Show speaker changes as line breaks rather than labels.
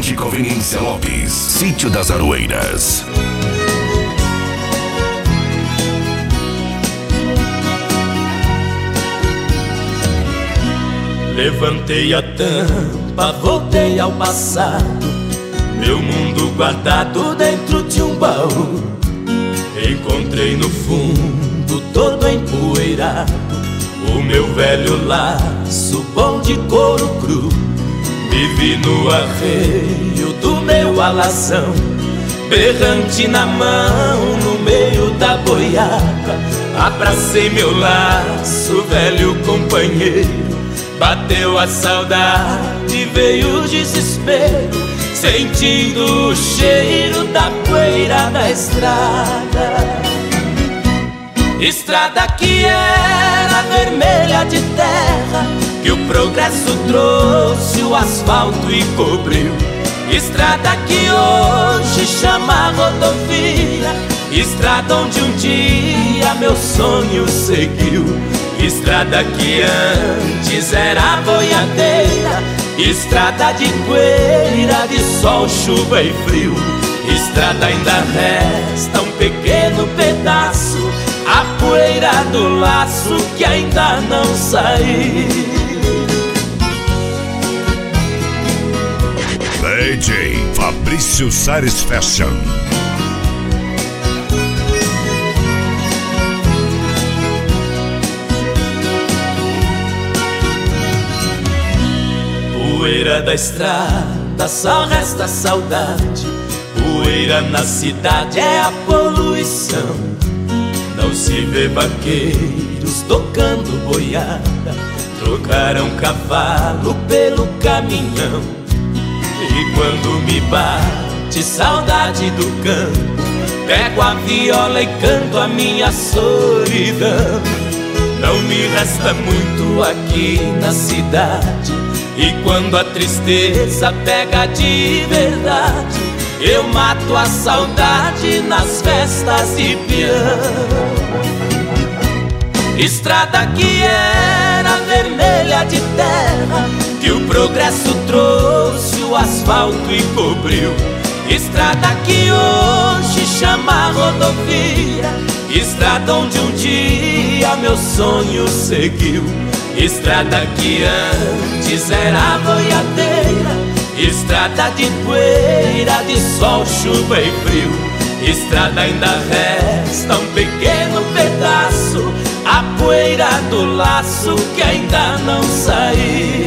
de Conveniência Lopes, Sítio das Aroeiras.
Levantei a tampa, voltei ao passado, meu mundo guardado dentro de um baú. Encontrei no fundo, todo empoeirado, o meu velho laço bom de couro cru. Me vi no arreio do meu alazão, berrante na mão, no meio da boiada. Abracei meu laço, velho companheiro. Bateu a saudade, veio o desespero, sentindo o cheiro da poeira da estrada. Estrada que era vermelha de terra, que o progresso trouxe o asfalto e cobriu. Estrada que hoje chama rodovia, estrada onde um dia meu sonho seguiu. Estrada que antes era boiadeira, estrada de poeira, de sol, chuva e frio. Estrada ainda resta um pequeno pedaço, a poeira do laço que ainda não saiu.
DJ Fabrício Sares Fashion.
Poeira da estrada, só resta saudade. Poeira na cidade é a poluição. Não se vê vaqueiros tocando boiada, trocaram cavalo pelo caminhão. E quando me bate saudade do campo, pego a viola e canto a minha solidão. Não me resta muito aqui na cidade, e quando a tristeza pega de verdade, eu mato a saudade nas festas de peão. Estrada que era vermelha de terra, que o progresso trouxe o asfalto e cobriu. Estrada que hoje chama rodovia, estrada onde um dia meu sonho seguiu. Estrada que antes era boiadeira, estrada de poeira, de sol, chuva e frio. Estrada ainda resta um pequeno pedaço, a poeira do laço que ainda não saiu.